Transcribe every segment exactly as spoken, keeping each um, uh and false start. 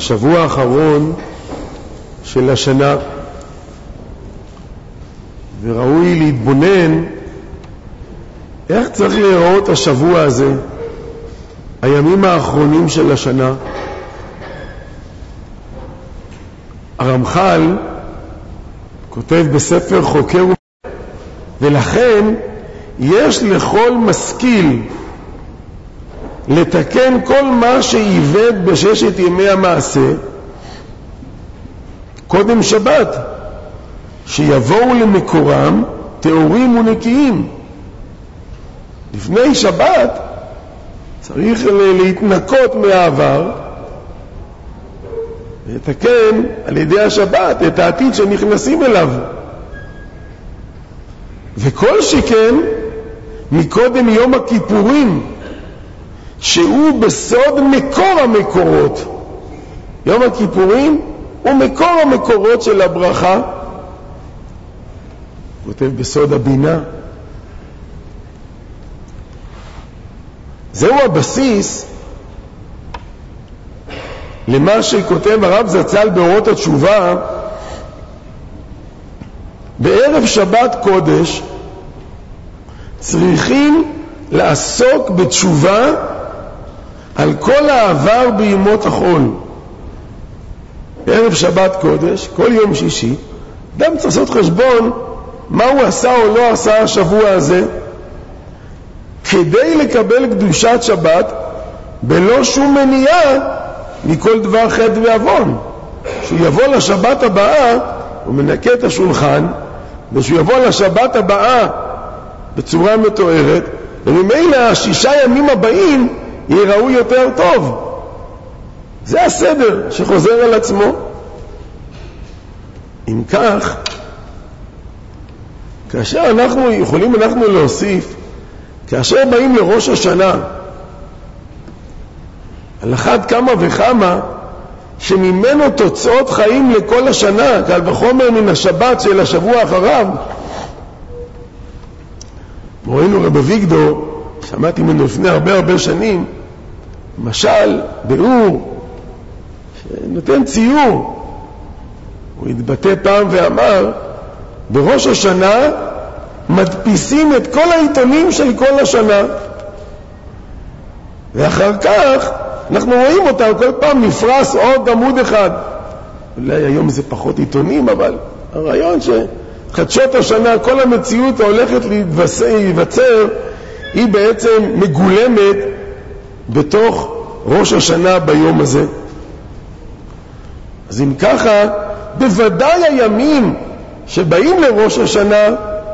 השבוע האחרון של השנה, וראוי להתבונן איך צריך להיראות השבוע הזה, הימים האחרונים של השנה. הרמח"ל כותב בספר חוקר, ולכן יש לכל משכיל לתקן כל מה שעיוות בששת ימי המעשה קודם שבת, שיבואו למקורם טהורים ונקיים. לפני שבת צריך להתנקות מהעבר, לתקן על ידי השבת את העתיד שנכנסים אליו. וכל שכן מקודם יום הכיפורים, שהוא בסוד מקור המקורות. יום הכיפורים הוא מקור המקורות של הברכה. כותב בסוד הבינה. זהו הבסיס למה שכותב הרב זצ"ל באורות התשובה. בערב שבת קודש צריכים לעסוק בתשובה על כל העבר בימות החול. בערב שבת קודש, כל יום שישי, אדם צריך לעשות חשבון מה הוא עשה או לא עשה השבוע הזה, כדי לקבל קדושת שבת בלא שום מניעה מכל דבר חטא ועוון. שהוא יבוא לשבת הבאה, הוא מנקה את השולחן, ושהוא יבוא לשבת הבאה בצורה מתוארת, וממילא השישה ימים הבאים ייראו יותר טוב. זה הסדר שחוזר על עצמו. אם כך, כאשר אנחנו יכולים אנחנו להוסיף, כאשר באים לראש השנה, על אחת כמה וכמה שממנו תוצאות חיים לכל השנה, קל וחומר מן השבת של השבוע אחריו. מורנו רב אביגדור, שמעתי ממנו לפני הרבה הרבה שנים, משל, ביאור, שנותן ציור. הוא התבטא פעם ואמר, בראש השנה מדפיסים את כל העיתונים של כל השנה, ואחר כך אנחנו רואים אותם, כל פעם נפרס עוד עמוד אחד. אולי היום זה פחות עיתונים, אבל הרעיון שחדשות השנה, כל המציאות ההולכת להיווצר, היא בעצם מגולמת בתוך ראש השנה ביום הזה. אז אם ככה, בוודאי הימים שבאים לראש השנה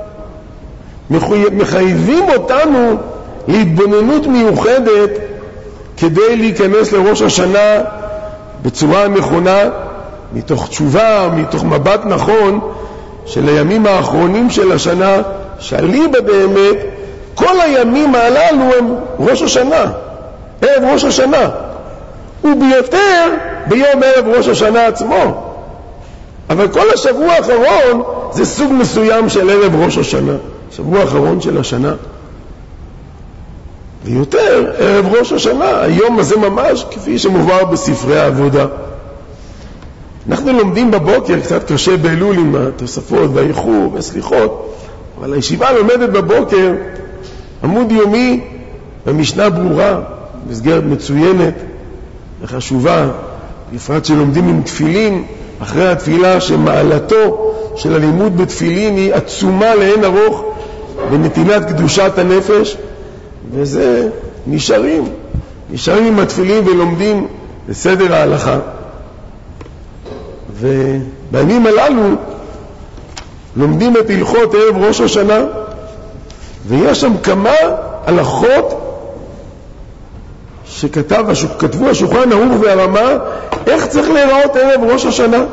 מחייבים אותנו להתבוננות מיוחדת כדי להיכנס לראש השנה בצורה נכונה, מתוך תשובה, מתוך מבט נכון של הימים האחרונים של השנה, שאליבא באמת כל הימים הללו הם ראש השנה, ערב ראש השנה, וביותר ביום ערב ראש השנה עצמו. אבל כל השבוע האחרון זה סוג מסוים של ערב ראש השנה, שבוע האחרון של השנה, ויותר ערב ראש השנה, היום הזה ממש כפי שמובא בספרי העבודה. אנחנו לומדים בבוקר, קצת קשה באלול עם התוספות והאיחור והסליחות, אבל הישיבה לומדת בבוקר עמוד יומי במשנה ברורה, מסגרת מצוינת וחשובה, בפרט שלומדים עם תפילין, אחרי התפילה שמעלתו של הלימוד בתפילין היא עצומה לאין ארוך בנתינת קדושת הנפש, וזה נשארים, נשארים עם התפילין ולומדים בסדר ההלכה. ובימים הללו לומדים את הלכות ערב ראש השנה, ויש שם כמה הלכות שכתב, כתבו השולחן ערוך והרמה, איך צריך להיראות ערב ראש השנה.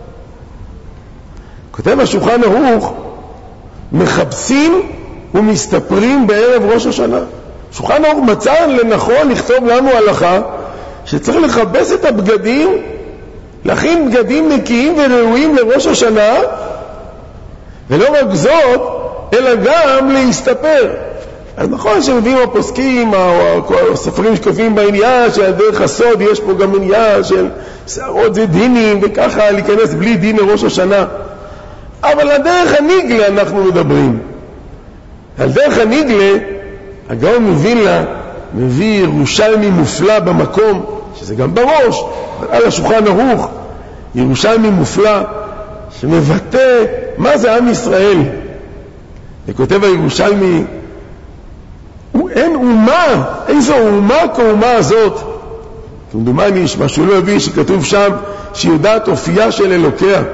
כותב השולחן ערוך, מחפשים ומסתפרים בערב ראש השנה. שולחן ערוך מצא לנכון לכתוב לנו הלכה שצריך לחפש את הבגדים, להכין בגדים נקיים וראויים לראש השנה, ולא רק זאת, אלא גם להסתפר. אז נכון שמביאים הפוסקים, או הספרים שכותבים בעניין של דרך הסוד, יש פה גם עניין של שערות זה דינים, וככה להיכנס בלי דין לראש השנה. אבל על דרך הניגלה אנחנו מדברים. על דרך הניגלה, הגאון מווילנה מביא ירושלמי מופלא במקום, שזה גם בראש, אבל על השולחן ערוך, ירושלמי מופלא, שמבטא מה זה עם ישראל. וכותב הירושלמי, אין אומה, איזו אומה כאומה הזאת. כמדומני יש משהו לא הביא שכתוב שם שיודעת אופייה של אלוקיה.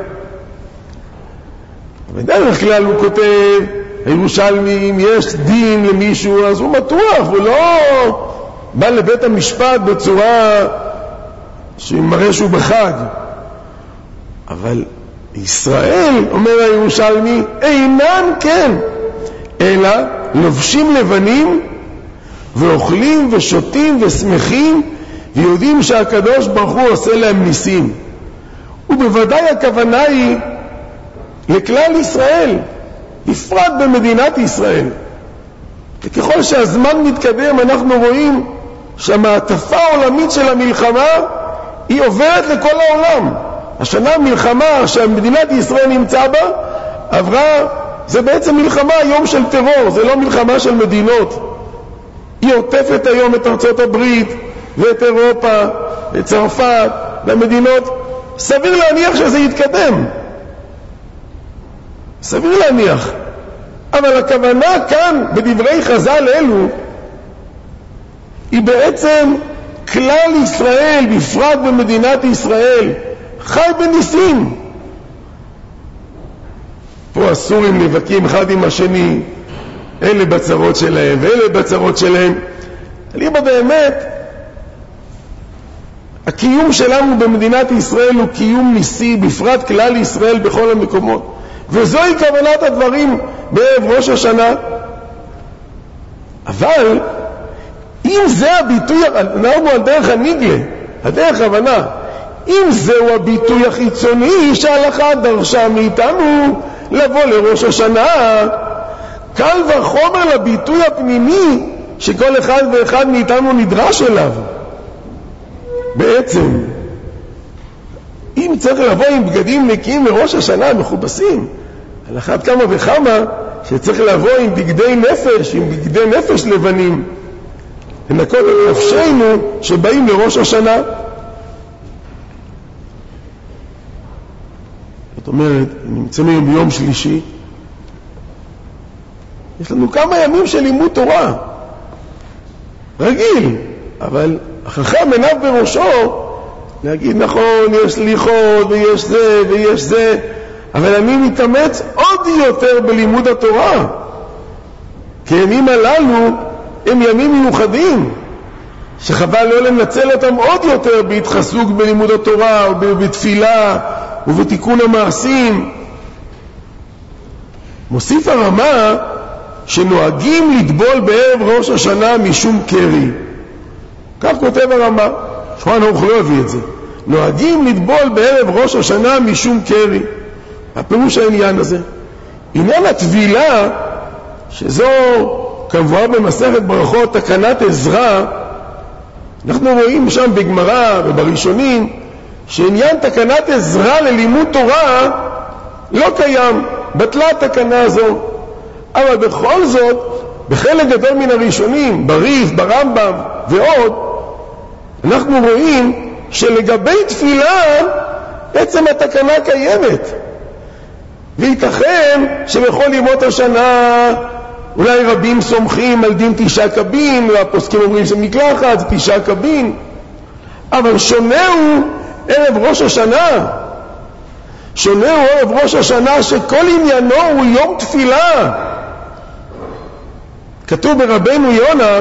בדרך כלל הוא כותב, הירושלמי, אם יש דין למישהו אז הוא מטוח, הוא לא בא לבית המשפט בצורה שמראה שהוא בחג. אבל ישראל, אומר הירושלמי, אינם כן, אלא לובשים לבנים ואוכלים ושותים ושמחים ויודעים שהקדוש ברוך הוא עושה להם ניסים. ובוודאי הכוונה היא לכלל ישראל, בפרט במדינת ישראל. וככל שהזמן מתקדם אנחנו רואים שהמעטפה העולמית של המלחמה היא עוברת לכל העולם. השנה המלחמה שמדינת ישראל נמצא בה עברה, זה בעצם מלחמה היום של טרור, זה לא מלחמה של מדינות. היא עוטפת היום את ארצות הברית ואת אירופה ואת צרפת והמדינות. סביר להניח שזה יתקדם, סביר להניח. אבל הכוונה כאן בדברי חז"ל אלו היא בעצם כלל ישראל, בפרט במדינת ישראל, חי בניסים. פה הסורים נאבקים אחד עם השני, אלה בצרות שלהם ואלה בצרות שלהם. אבל באמת הקיום שלנו במדינת ישראל הוא קיום ניסי, בפרט כלל ישראל בכל המקומות, וזוהי כוונת הדברים בערב ראש השנה. אבל אם זה הביטוי, אנחנו על דרך הניגלה, הדרך הבנה, אם זהו הביטוי החיצוני שההלכה דרשה מאיתנו לבוא לראש השנה, קל וחומר לביטוי הפנימי שכל אחד ואחד מאיתנו נדרש אליו. בעצם אם צריך לבוא עם בגדים נקיים לראש השנה מכובסים, על אחת כמה וכמה שצריך לבוא עם בגדי נפש, עם בגדי נפש לבנים, לנקות את נפשנו שבאים לראש השנה. זאת אומרת, נמצאים היום ביום שלישי, יש לנו כמה ימים של לימוד תורה רגיל, אבל החכם עיניו בראשו להגיד נכון, יש סליחות ויש זה ויש זה, אבל אני מתאמץ עוד יותר בלימוד התורה, כי הימים הללו הם ימים מיוחדים שחבל לא לנצל אותם עוד יותר בהתחזק בלימוד התורה ובתפילה ובתיקון המעשים. מוסיף הרמה שנוהגים לטבול בערב ראש השנה משום קרי. כך כותב הרמה, שולחן ערוך לא הביא את זה. נוהגים לטבול בערב ראש השנה משום קרי. הפירוש העניין הזה, עניין הטבילה, שזו כמובן במסכת ברכות תקנת עזרא, אנחנו רואים שם בגמרא ובראשונים שעניין תקנת עזרא ללימוד תורה לא קיים, בטלה התקנה הזו. אבל בכל זאת בחלק גדול מן הראשונים, בריף, ברמב"ם ועוד, אנחנו רואים שלגבי תפילה בעצם התקנה קיימת, וייתכן שבכל ימות השנה אולי רבים סומכים על דין תשעה קבין, והפוסקים אומרים שמקלחת זה תשעה קבין, אבל שונה הוא ערב ראש השנה. שונה הוא ערב ראש השנה שכל עניינו הוא יום תפילה. כתוב ברבנו יונה,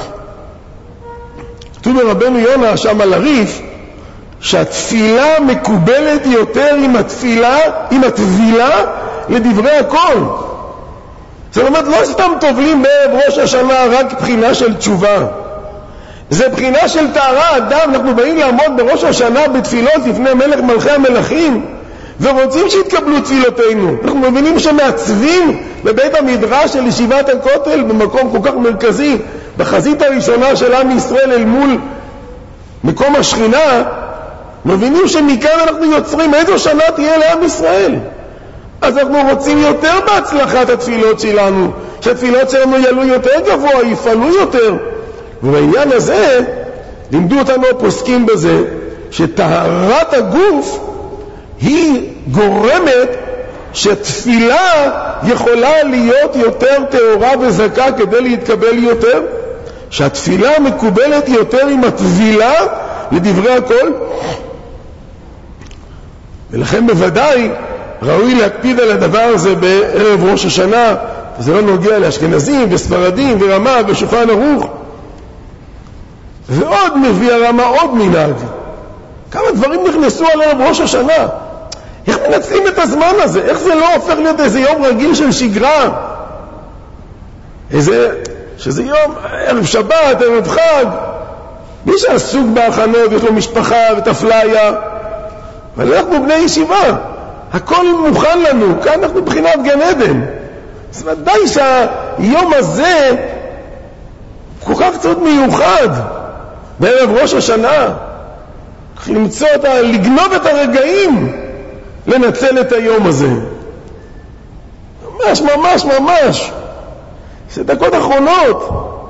כתוב ברבנו יונה שם על הריף, שהתפילה מקובלת יותר עם התפילה, עם התבילה לדברי הכל. זאת אומרת, לא סתם טובלים בערב ראש השנה רק בחינה של תשובה, זה בחינה של טהרה. אדם, אנחנו באים לעמוד בראש השנה בתפילות לפני מלך מלכי המלכים, ורוצים שיתקבלו תפילותינו. אנחנו מבינים שמעצבים בבית המדרש של ישיבת הכותל, במקום כל כך מרכזי, בחזית הראשונה של עם ישראל אל מול מקום השכינה, מבינים שמכאן אנחנו יוצרים איזו שנה תהיה לעם ישראל. אז אנחנו רוצים יותר בהצלחת התפילות שלנו, שהתפילות שלנו יעלו יותר גבוה, יפעלו יותר. ובעניין הזה לימדו אותנו פוסקים בזה שטהרת הגוף היא גורמת שתפילה יכולה להיות יותר טהורה וזכה כדי להתקבל יותר, שהתפילה מקובלת יותר עם הטבילה לדברי הכל. ולכן בוודאי ראוי להקפיד על הדבר הזה בערב ראש השנה. זה לא נוגע לאשכנזים וספרדים ורמה ושולחן ערוך. ועוד מביא הרמה עוד מנהג. כמה דברים נכנסו על ערב ראש השנה. איך מנצלים את הזמן הזה? איך זה לא הופך להיות איזה יום רגיל של שגרה? איזה, שזה יום, ערב שבת, ערב חג. מי שעסוק בהכנות, יש לו משפחה ותפליה. אבל אנחנו בני ישיבה. הכל מוכן לנו. כאן אנחנו בחינת גן עדן. אז ודאי שהיום הזה כל כך קצת מיוחד. בערב ראש השנה. צריך למצוא את ה... לגנוב את הרגעים. לנצל את היום הזה. ממש, ממש, ממש. זה דקות אחרונות.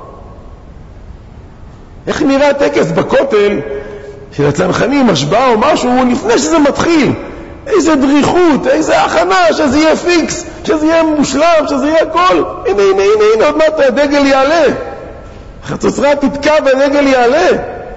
איך נראה הטקס בכותל של הצנחנים, השבעה או משהו, לפני שזה מתחיל? איזה דריכות, איזה הכנה, שזה יהיה פיקס, שזה יהיה מושלם, שזה יהיה הכל. הנה, הנה, הנה, הנה, עוד מעט הדגל יעלה. החצוצרה תתקע והדגל יעלה.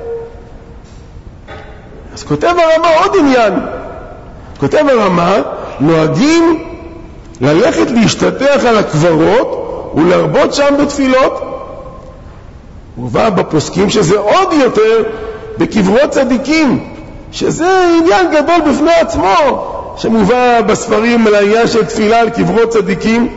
אז כותב הרמה עוד עניין. כותב הרמה, נוהגים ללכת להשתטח על הקברות ולרבות שם בתפילות. ובא בפוסקים שזה עוד יותר בקברות צדיקים, שזה עניין גדול בפני עצמו, שמובא בספרים על העניין של תפילה על קברות צדיקים.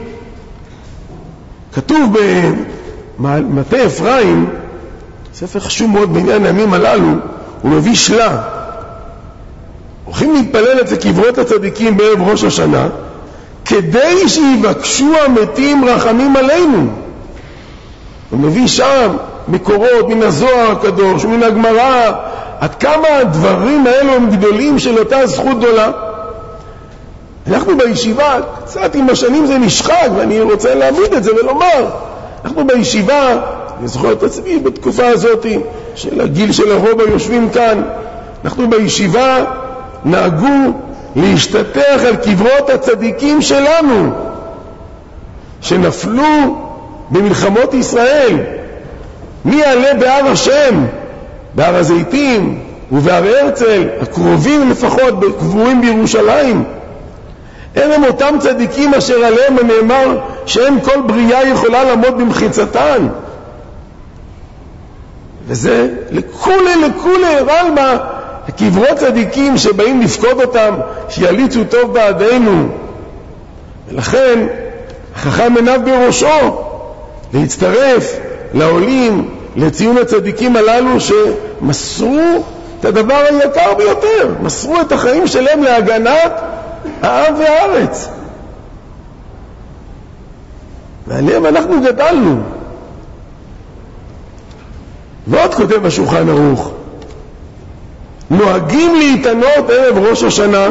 כתוב במטה אפרים, ספר חשוב מאוד בעניין הימים הללו, הוא מביא שלה. הולכים להתפלל אצל קברות הצדיקים בערב ראש השנה, כדי שיבקשו המתים רחמים עלינו. הוא מביא שם מקורות מן הזוהר הקדוש ומן הגמרא, עד כמה הדברים האלו הם גדולים של אותה זכות גדולה. אנחנו בישיבה, קצת עם השנים זה נשחק, ואני רוצה להעמיד את זה ולומר, אנחנו בישיבה, אני זוכר את עצמי בתקופה הזאת, של הגיל של הרוב היושבים כאן, אנחנו בישיבה נהגו להשתטח על קברות הצדיקים שלנו, שנפלו במלחמות ישראל. מי יעלה בהר השם, בהר הזיתים ובהר הרצל, הקרובים לפחות, קבורים בירושלים. אלה הם אותם צדיקים אשר עליהם נאמר שהם כל בריאה יכולה לעמוד במחיצתן. וזה לכולי לכולי רלמה, הקברות צדיקים שבאים לפקוד אותם, שיליצו טוב בעדינו. ולכן החכם עיניו בראשו להצטרף לעולים, לציון הצדיקים הללו שמסרו את הדבר היקר ביותר, מסרו את החיים שלהם להגנת העם והארץ, ועליהם אנחנו גדלנו. ועוד כותב השולחן ערוך, נוהגים להתענות ערב ראש השנה.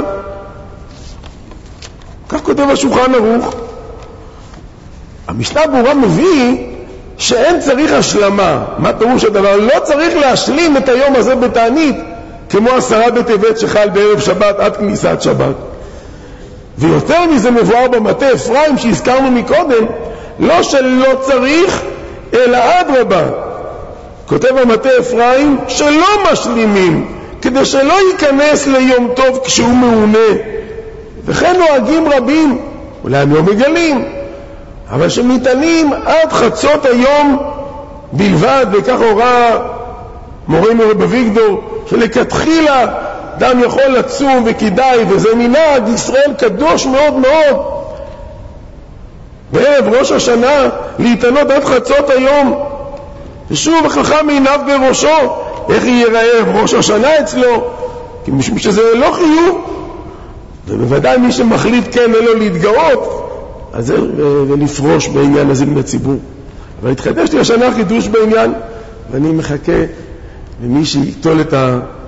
כך כותב השולחן ערוך. המשנה ברורה מביא שאין צריך השלמה. מה פירוש הדבר? לא צריך להשלים את היום הזה בתענית, כמו עשרה בטבת שחל בערב שבת עד כניסת שבת. ויותר מזה מבואר במטה אפרים שהזכרנו מקודם, לא שלא צריך, אלא אדרבה. כותב במטה אפרים שלא משלימים, כדי שלא ייכנס ליום טוב כשהוא מעונה. וכן נוהגים רבים, אולי הם לא מגלים, אבל שמתענים עד חצות היום בלבד. וכך הורה מורנו רב אביגדור, שלכתחילה אדם יכול לצום וכדאי, וזה מנהג ישראל קדוש מאוד מאוד, בערב ראש השנה להתענות עד חצות היום. ושוב החכם עיניו בראשו, איך ייראה ראש השנה אצלו, כי משום שזה לא חיוב. ובוודאי מי שמחליט כן ולא להתגאות, אז זה ולפרוש בעניין הזה בציבור. אבל התחדש לי השנה חידוש בעניין, ואני מחכה למי שיטול את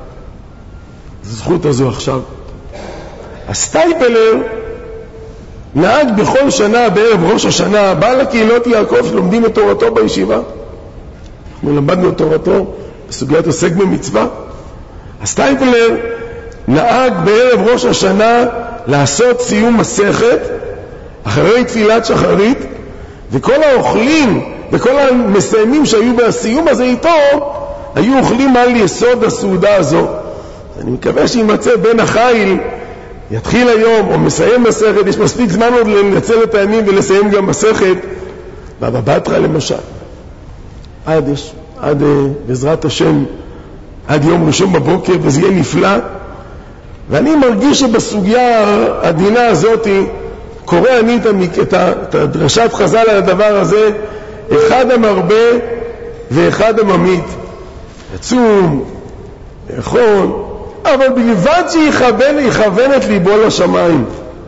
הזכות הזו עכשיו. הסטייפלר נהג בכל שנה בערב ראש השנה, בא לקהילות יעקב שלומדים את תורתו בישיבה. אנחנו למדנו את תורתו בסוגיית עוסק במצווה. הסטייפלר נהג בערב ראש השנה לעשות סיום מסכת אחרי תפילת שחרית, וכל האוכלים וכל המסיימים שהיו בסיום הזה איתו היו אוכלים על יסוד הסעודה הזו. אני מקווה שימצא בין החיל יתחיל היום או מסיים מסכת, יש מספיק זמן עוד לנצל את הימים ולסיים גם מסכת בבא בתרא למשל, עד, יש, עד בעזרת השם עד יום ראשון בבוקר, וזה יהיה נפלא. ואני מרגיש שבסוגיה הדינה הזאת קורא אני את, את הדרשת חז"ל על הדבר הזה, אחד המרבה ואחד הממית, יצום, לאכול, אבל בלבד שיכוון, יכוון את ליבו לשמיים.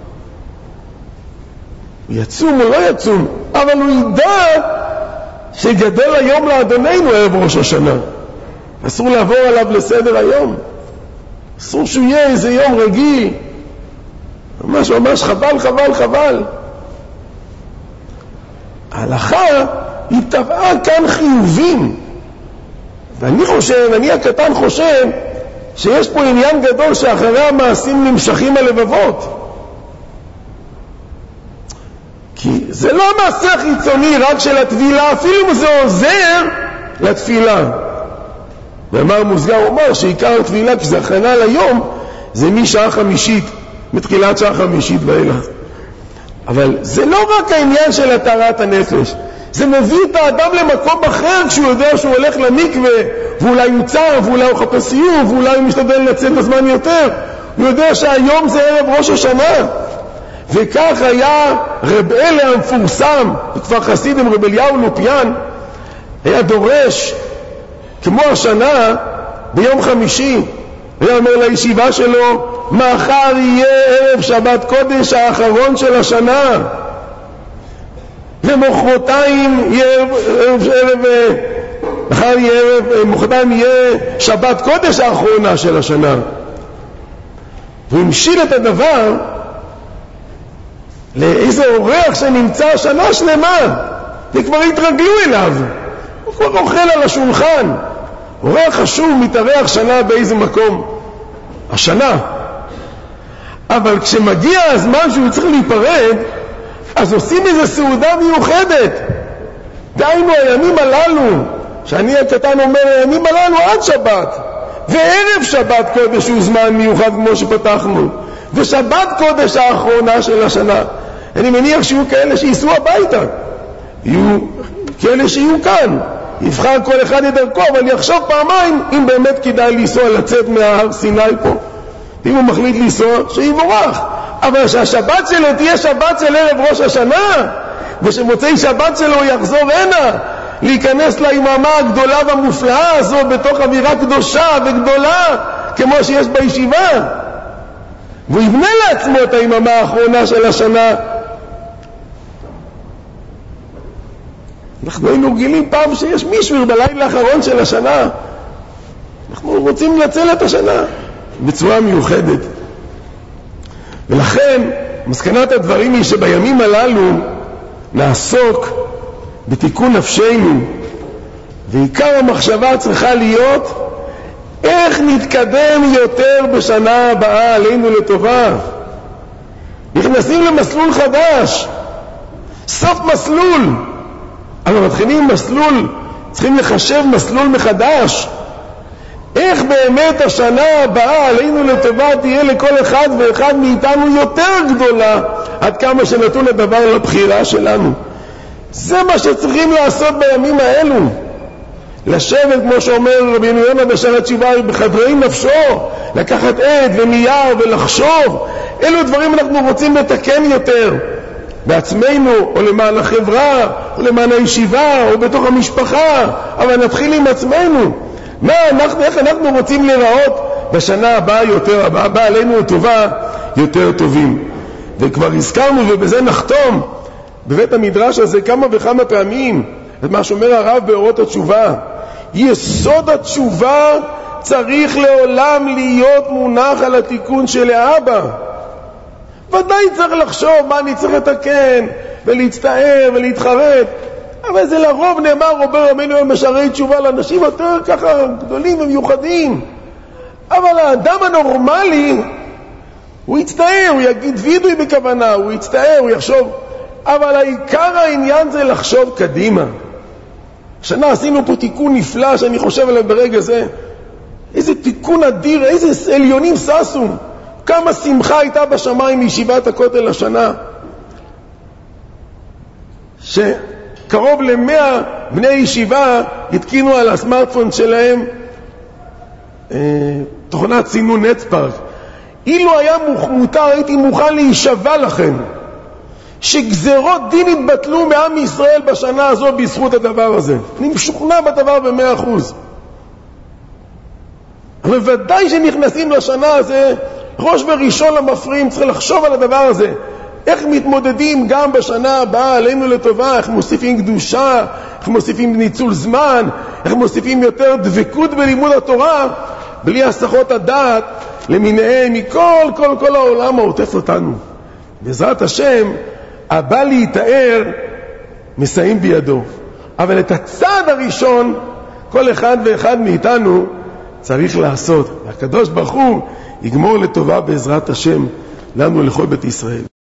הוא יצום או לא יצום, אבל הוא ידע שגדל היום לאדוננו ערב ראש השנה. אסור לעבור עליו לסדר היום. אסור שהוא יהיה איזה יום רגיל. ממש ממש חבל, חבל, חבל. ההלכה היא טבעה כאן חיובים. ואני חושב, אני הקטן חושב, שיש פה עניין גדול שאחרי המעשים נמשכים הלבבות. כי זה לא מעשה חיצוני רק של התפילה, אפילו אם זה עוזר לתפילה. ואמר מוסגר, הוא אומר שעיקר התפילה, כי זה הכנה ליום, זה משעה חמישית, מתחילת שעה חמישית ואילך. אבל זה לא רק העניין של התרת הנפש, זה מביא את האדם למקום אחר כשהוא יודע שהוא הולך למקווה, ואולי הוא צר, ואולי הוא חפש סיום, ואולי הוא משתדל לצאת בזמן יותר. הוא יודע שהיום זה ערב ראש השנה. וכך היה רב אלה המפורסם, בכפר חסידים, רב אליהו לופיאן, היה דורש, כמו השנה, ביום חמישי, היה אומר לישיבה שלו, מחר יהיה ערב שבת קודש האחרון של השנה. ומחרתיים יהיה ערב, ערב, מחר יהיה ערב, מחרתיים יהיה שבת קודש האחרונה של השנה. והוא המשיל את הדבר לאיזה אורח שנמצא שנה שלמה, וכבר התרגלו אליו. הוא כבר אוכל על השולחן. אורח חשוב מתארח שנה באיזה מקום. השנה. אבל כשמגיע הזמן שהוא צריך להיפרד, אז עושים איזו סעודה מיוחדת. דהיינו הימים הללו, שאני הקטן אומר, הימים הללו עד שבת, וערב שבת קודש הוא זמן מיוחד כמו שפתחנו, ושבת קודש האחרונה של השנה. אני מניח שיהיו כאלה שייסעו הביתה, יהיו כאלה שיהיו כאן, יבחר כל אחד את דרכו, אבל יחשוב פעמיים אם באמת כדאי לנסוע, לצאת מההר סיני פה. אם הוא מחליט לנסוע, שיבורך. אבל שהשבת שלו תהיה שבת של ערב ראש השנה, ושמוצאי שבת שלו יחזור הנה, להיכנס ליממה הגדולה והמופלאה הזו בתוך אווירה קדושה וגדולה, כמו שיש בישיבה. והוא יבנה לעצמו את היממה האחרונה של השנה. אנחנו היינו גילים פעם שיש מישהו בלילה האחרון של השנה. אנחנו רוצים לנצל את השנה בצורה מיוחדת. ולכן מסקנת הדברים היא שבימים הללו נעסוק בתיקון נפשנו, ועיקר המחשבה צריכה להיות איך נתקדם יותר בשנה הבאה עלינו לטובה. נכנסים למסלול חדש, סוף מסלול, אבל מתחילים מסלול, צריכים לחשב מסלול מחדש. איך באמת השנה הבאה עלינו לטובה תהיה לכל אחד ואחד מאיתנו יותר גדולה, עד כמה שנתון הדבר לבחירה שלנו. זה מה שצריכים לעשות בימים האלו. לשבת, כמו שאומר רבי יונה בשער התשובה, בחדרי נפשו, לקחת עט ונייר ולחשוב. אלו דברים אנחנו רוצים לתקן יותר בעצמנו, או למען החברה, או למען הישיבה, או בתוך המשפחה. אבל נתחיל עם עצמנו. מה אנחנו, איך אנחנו רוצים לראות בשנה הבאה יותר, הבאה עלינו לטובה, יותר טובים. וכבר הזכרנו, ובזה נחתום, בבית המדרש הזה כמה וכמה פעמים, את מה שאומר הרב באורות התשובה. יסוד התשובה צריך לעולם להיות מונח על התיקון של האבא. ודאי צריך לחשוב מה אני צריך לתקן, ולהצטער ולהתחרט, אבל זה לרוב נאמר, אומר רבנו הם משערי תשובה לאנשים יותר ככה גדולים ומיוחדים. אבל האדם הנורמלי, הוא יצטער, הוא יגיד וידוי בכוונה, הוא יצטער, הוא יחשוב, אבל העיקר העניין זה לחשוב קדימה. השנה עשינו פה תיקון נפלא שאני חושב עליו ברגע זה. איזה תיקון אדיר, איזה עליונים ססו. כמה שמחה הייתה בשמיים מישיבת הכותל השנה. שקרוב למאה בני ישיבה התקינו על הסמארטפון שלהם אה, תוכנת סינון נטספארק. אילו היה מותר, הייתי מוכן להישבע לכם שגזרות דין התבטלו מעם ישראל בשנה הזו בזכות הדבר הזה. אני משוכנע בדבר במאה אחוז. אבל ודאי שנכנסים לשנה הזה, ראש וראשון למפריעים, צריך לחשוב על הדבר הזה. איך מתמודדים גם בשנה הבאה עלינו לטובה, איך מוסיפים קדושה, איך מוסיפים ניצול זמן, איך מוסיפים יותר דבקות בלימוד התורה, בלי הסחות הדעת למיניהם מכל כל כל העולם העוטף אותנו. בעזרת השם, הבא להתאר מסיים בידו. אבל את הצעד הראשון, כל אחד ואחד מאיתנו צריך לעשות. והקדוש ברוך הוא יגמור לטובה בעזרת השם לנו לכל בית ישראל.